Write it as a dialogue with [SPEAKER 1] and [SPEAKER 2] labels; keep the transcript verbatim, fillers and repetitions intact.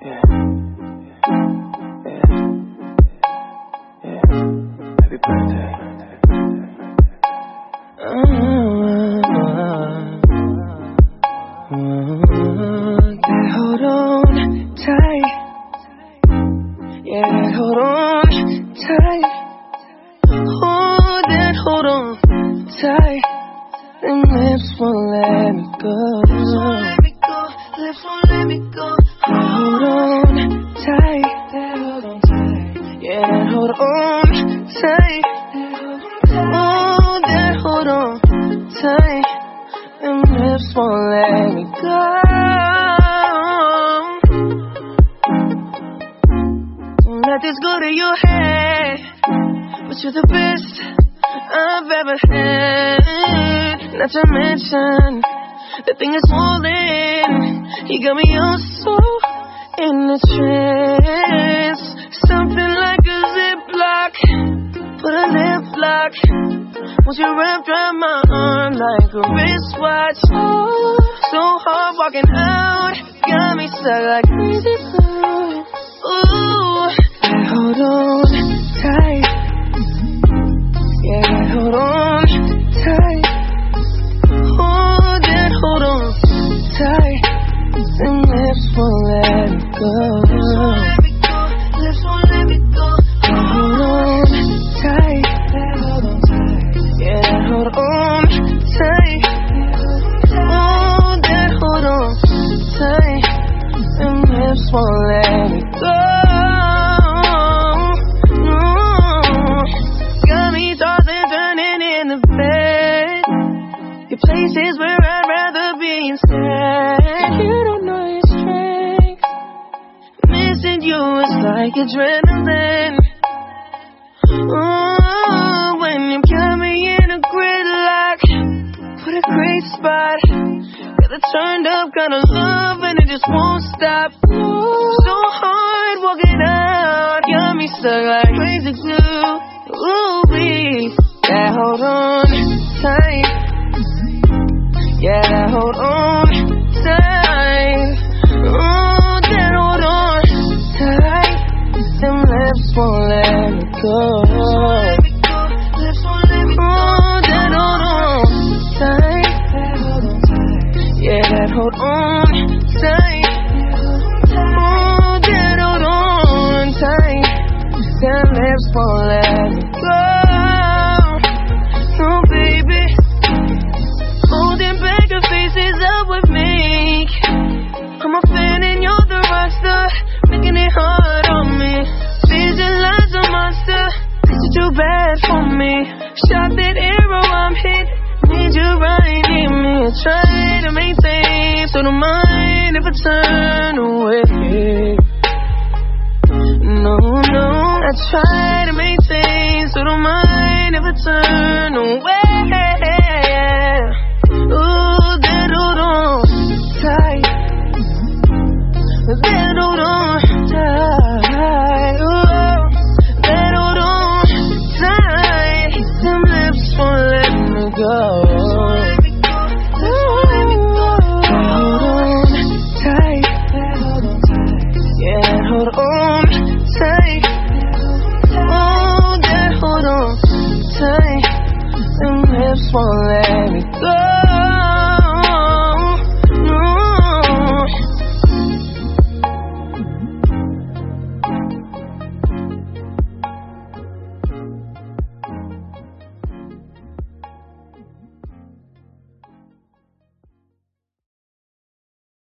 [SPEAKER 1] Yeah. Yeah. Yeah. Happy birthday.
[SPEAKER 2] That hold on tight. Yeah, that hold on tight. Oh, that hold on tight. Them lips won't let me go. Lips won't let me go. Lips won't let me go. That hold on tight. That hold on tight. Yeah, that hold on tight. Oh, that hold on tight. Them lips won't let me go. Don't let this go to your head, but you're the best I've ever had. Not to mention, the thing is swollen. You got me all so in a trance. Something like a ziplock, put a lip lock. Once you wrapped around my arm like a wristwatch. Oh, so hard walking out, got me stuck like crazy glue. Ooh, hold on tight. Yeah, hold on tight. Oh, that hold on tight. Them lips won't let me go. Lips won't let me go. Hold on tight. That hold on tight. Yeah, that hold on tight. Oh, that hold on tight. Them lips won't let me go. Places where I'd rather be instead. You don't know your strength. Missing you is like adrenaline. Oh, when you got me in a gridlock, put a great spot. Got a turned up kind of love and it just won't stop. So hard walking out, got me stuck like crazy glue. Ooh, please, yeah, hold on tight. Yeah, that hold on tight. Oh, that hold on tight. Them lips won't let me go. Lips won't let me go. Oh, that hold on tight. Yeah, that hold on tight. Oh, that hold on tight. Them lips won't let me go. Oh, baby. Holding back the faces up with me. I'm a fan and you're the rockstar, making it hard on me. Visualize a monster, cause you're too bad for me. Shot that arrow, I'm hit. Need you right near me. I try to maintain, so don't mind if I turn away. No, no, I try to maintain, so don't mind if I turn away. Ooh, that hold on tight. That